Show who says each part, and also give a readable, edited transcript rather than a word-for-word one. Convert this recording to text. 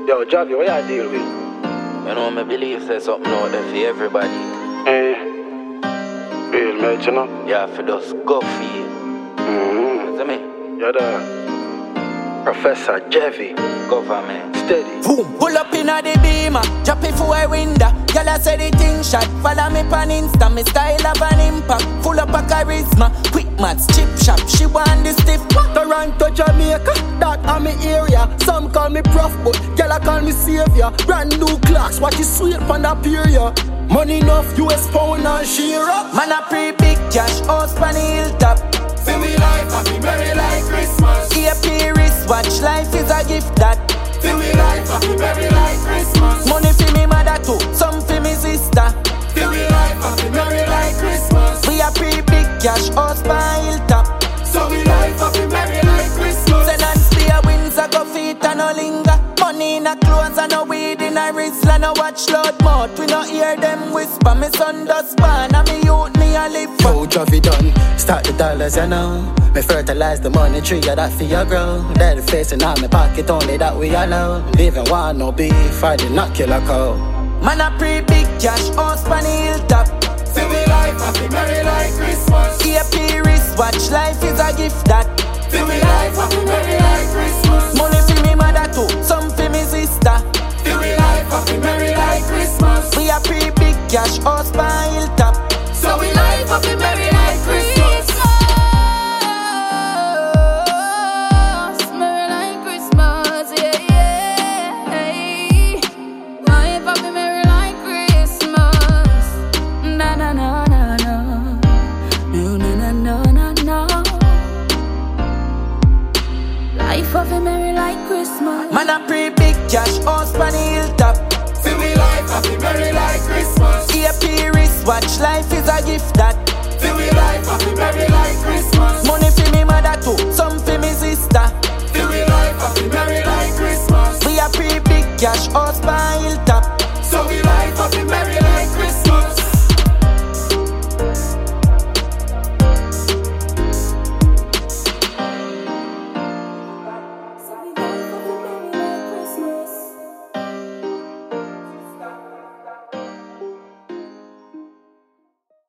Speaker 1: Yo, Javi, what you deal with?
Speaker 2: You know, I believe there's something out there for everybody.
Speaker 1: Real mate, you know?
Speaker 2: Yeah, for those go for you.
Speaker 1: Mm-hmm.
Speaker 2: See me?
Speaker 1: You're the Professor Jeffy.
Speaker 2: Government.
Speaker 1: Steady.
Speaker 3: Boom. Pull up in a the beamer, drop it for a window. Girl, I say the thing shot. Follow me on Insta, me style have an impact. Full up a charisma, quick mats, chip shop. She want the stiff.
Speaker 4: Toronto, Jamaica, that a me area. Some call me prof, but girl I call me savior. Brand new clocks, watch it sweet on the period. Money enough, US pound and share up.
Speaker 3: Man a pre-big cash, house pan the hilltop.
Speaker 4: Feel me life, happy merry like Christmas.
Speaker 3: EP wristwatch, life is a gift that.
Speaker 4: Feel me life, happy merry like Christmas.
Speaker 3: Money for me mother too, some for me sister.
Speaker 4: Feel me life, happy merry like Christmas.
Speaker 3: We a pre-big cash, house pan hilltop.
Speaker 4: So we life, happy merry like Christmas.
Speaker 3: Tenants stay a Windsor, go feet and no linger. Money in a clothes and no weed in a wrist. And no watch loud mouth, we no hear them whisper. Me son does pan and me youth me a live for.
Speaker 4: Oh, Javi done, start the dollars you know. Me fertilize the money tree, yeah, that for your grow. Daddy facing out my pocket, only that we allow. Living want no beef, I did not kill a cow.
Speaker 3: Man a pre-big cash, house pan the hilltop.
Speaker 4: Feel me life, happy merry like Christmas.
Speaker 3: EP wristwatch, life is a gift that.
Speaker 4: Feel me life, happy merry like Christmas.
Speaker 3: Money for me mother too, some for me sister.
Speaker 4: Feel me life, happy merry like Christmas.
Speaker 3: We a pre-big cash, house pan hilltop.
Speaker 4: So we life, happy merry like Christmas.
Speaker 3: Man a pre-big cash, house pan the hilltop.
Speaker 4: Feel me life, happy merry like Christmas.
Speaker 3: EP wristwatch, life is a gift that.
Speaker 4: Feel me life, happy merry like Christmas.
Speaker 3: Money for me mother too, some for me sister.
Speaker 4: Feel me life, happy merry like Christmas.
Speaker 3: We a pre-big cash, house pan hilltop.